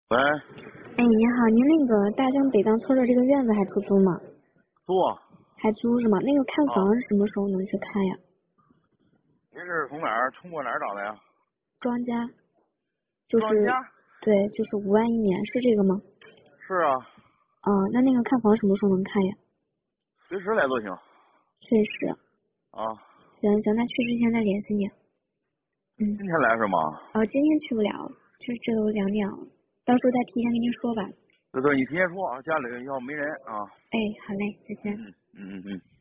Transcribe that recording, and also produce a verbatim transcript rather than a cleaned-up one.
喂， 哎，你好，您那个大兴北当村的这个院子还出租吗？ 租还租是吗？那个看啊？ 房是什么时候能去看呀？ 您是从哪儿通过哪儿找的呀？ 庄家，就是， 庄家？ 对，就是五万一年，是这个吗？ 是啊， 啊，那那个看房什么时候能看呀？ 随时来都行确实， 啊。 行行，那去之前再联系你。嗯， 今天来是吗？ 哦，今天去不了，这这都两点了，到时候再提前跟您说吧。 对对，你提前说啊，家里要没人啊。 哎，好嘞，再见。 嗯嗯嗯嗯嗯。